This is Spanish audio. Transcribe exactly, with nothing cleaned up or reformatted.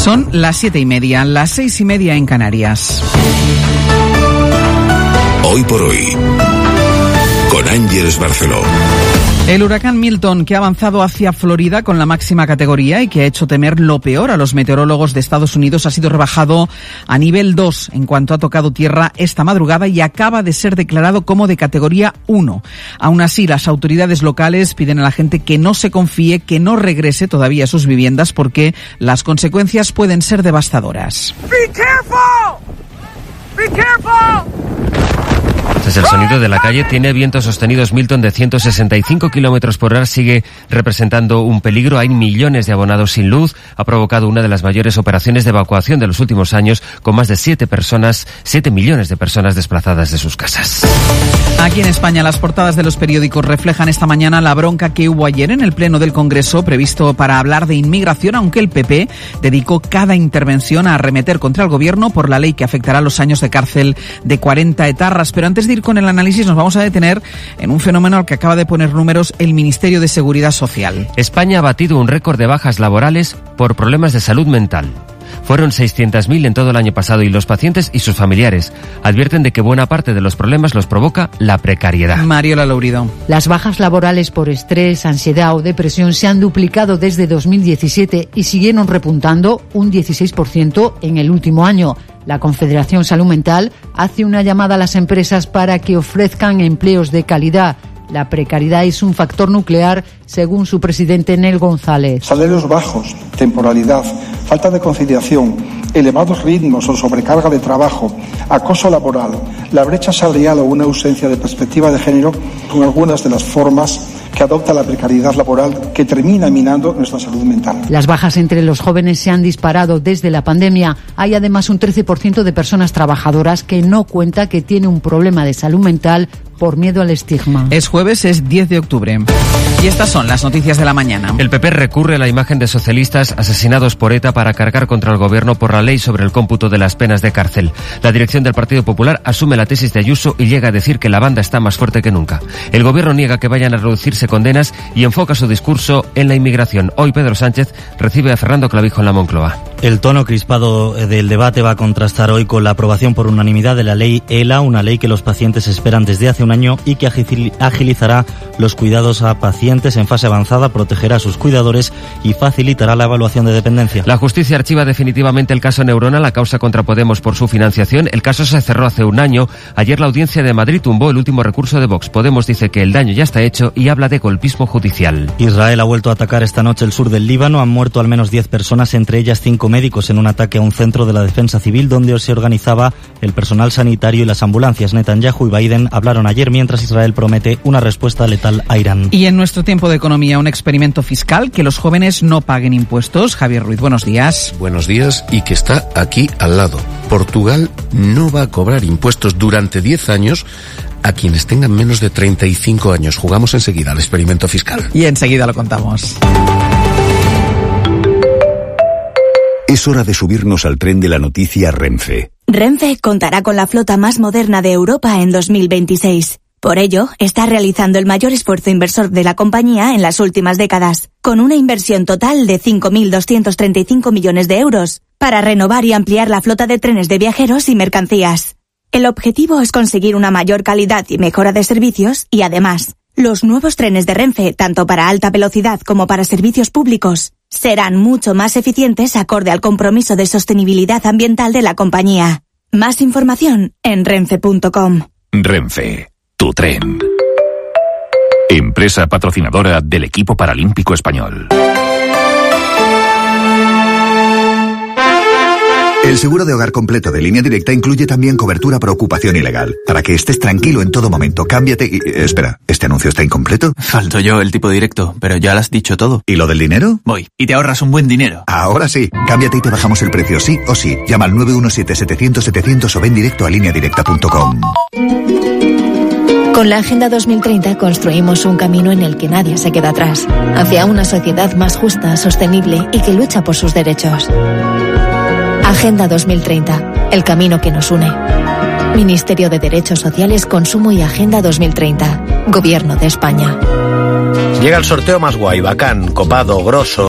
Son las siete y media, las seis y media en Canarias. Hoy por hoy, con Ángeles Barceló. El huracán Milton, que ha avanzado hacia Florida con la máxima categoría y que ha hecho temer lo peor a los meteorólogos de Estados Unidos, ha sido rebajado a nivel dos en cuanto ha tocado tierra esta madrugada y acaba de ser declarado como de categoría uno. Aún así, las autoridades locales piden a la gente que no se confíe, que no regrese todavía a sus viviendas porque las consecuencias pueden ser devastadoras. Be careful! Be careful! Es el sonido de la calle. Tiene vientos sostenidos Milton de ciento sesenta y cinco kilómetros por hora. Sigue representando un peligro. Hay millones de abonados sin luz. Ha provocado una de las mayores operaciones de evacuación de los últimos años, con más de siete personas, siete millones de personas desplazadas de sus casas. Aquí en España, las portadas de los periódicos reflejan esta mañana la bronca que hubo ayer en el Pleno del Congreso, previsto para hablar de inmigración, aunque el P P dedicó cada intervención a arremeter contra el gobierno por la ley que afectará los años de cárcel de cuarenta etarras. Pero antes de ir con el análisis, nos vamos a detener en un fenómeno al que acaba de poner números el Ministerio de Seguridad Social. España ha batido un récord de bajas laborales por problemas de salud mental. Fueron seiscientos mil en todo el año pasado y los pacientes y sus familiares advierten de que buena parte de los problemas los provoca la precariedad. Mariola Lourido. Las bajas laborales por estrés, ansiedad o depresión se han duplicado desde dos mil diecisiete y siguieron repuntando un dieciséis por ciento en el último año. La Confederación Salud Mental hace una llamada a las empresas para que ofrezcan empleos de calidad. La precariedad es un factor nuclear, según su presidente Nel González. Salarios bajos, temporalidad, falta de conciliación, elevados ritmos o sobrecarga de trabajo, acoso laboral, la brecha salarial o una ausencia de perspectiva de género son algunas de las formas que adopta la precariedad laboral que termina minando nuestra salud mental. Las bajas entre los jóvenes se han disparado desde la pandemia. Hay además un trece por ciento de personas trabajadoras que no cuenta que tiene un problema de salud mental por miedo al estigma. Es jueves, es diez de octubre. Y estas son las noticias de la mañana. El P P recurre a la imagen de socialistas asesinados por ETA para cargar contra el gobierno por la ley sobre el cómputo de las penas de cárcel. La dirección del Partido Popular asume la tesis de Ayuso y llega a decir que la banda está más fuerte que nunca. El gobierno niega que vayan a reducirse condenas y enfoca su discurso en la inmigración. Hoy Pedro Sánchez recibe a Fernando Clavijo en la Moncloa. El tono crispado del debate va a contrastar hoy con la aprobación por unanimidad de la ley ELA, una ley que los pacientes esperan desde hace un año y que agilizará los cuidados a pacientes en fase avanzada, protegerá a sus cuidadores y facilitará la evaluación de dependencia. La justicia archiva definitivamente el caso Neurona, la causa contra Podemos por su financiación. El caso se cerró hace un año. Ayer la audiencia de Madrid tumbó el último recurso de Vox. Podemos dice que el daño ya está hecho y habla de golpismo judicial. Israel ha vuelto a atacar esta noche el sur del Líbano. Han muerto al menos diez personas, entre ellas cinco médicos, en un ataque a un centro de la defensa civil donde se organizaba el personal sanitario y las ambulancias. Netanyahu y Biden hablaron ayer mientras Israel promete una respuesta letal a Irán. Y en nuestro tiempo de economía, un experimento fiscal, que los jóvenes no paguen impuestos. Javier Ruiz, buenos días. Buenos días, y que está aquí al lado. Portugal no va a cobrar impuestos durante diez años a quienes tengan menos de treinta y cinco años. Jugamos enseguida al experimento fiscal. Y enseguida lo contamos. Es hora de subirnos al tren de la noticia Renfe. Renfe contará con la flota más moderna de Europa en dos mil veintiséis. Por ello, está realizando el mayor esfuerzo inversor de la compañía en las últimas décadas, con una inversión total de cinco mil doscientos treinta y cinco millones de euros, para renovar y ampliar la flota de trenes de viajeros y mercancías. El objetivo es conseguir una mayor calidad y mejora de servicios y, además, los nuevos trenes de Renfe, tanto para alta velocidad como para servicios públicos, serán mucho más eficientes acorde al compromiso de sostenibilidad ambiental de la compañía. Más información en renfe punto com. Renfe, tu tren. Empresa patrocinadora del equipo paralímpico español. El seguro de hogar completo de Línea Directa incluye también cobertura por ocupación ilegal. Para que estés tranquilo en todo momento, cámbiate y... Espera, ¿este anuncio está incompleto? Falto yo, el tipo directo, pero ya lo has dicho todo. ¿Y lo del dinero? Voy, y te ahorras un buen dinero. Ahora sí, cámbiate y te bajamos el precio sí o sí. Llama al nueve uno siete setecientos setecientos o ven directo a línea directa punto com. Con la Agenda dos mil treinta construimos un camino en el que nadie se queda atrás, hacia una sociedad más justa, sostenible y que lucha por sus derechos. Agenda dos mil treinta, el camino que nos une. Ministerio de Derechos Sociales, Consumo y Agenda dos mil treinta. Gobierno de España. Llega el sorteo más guay, bacán, copado, grosso.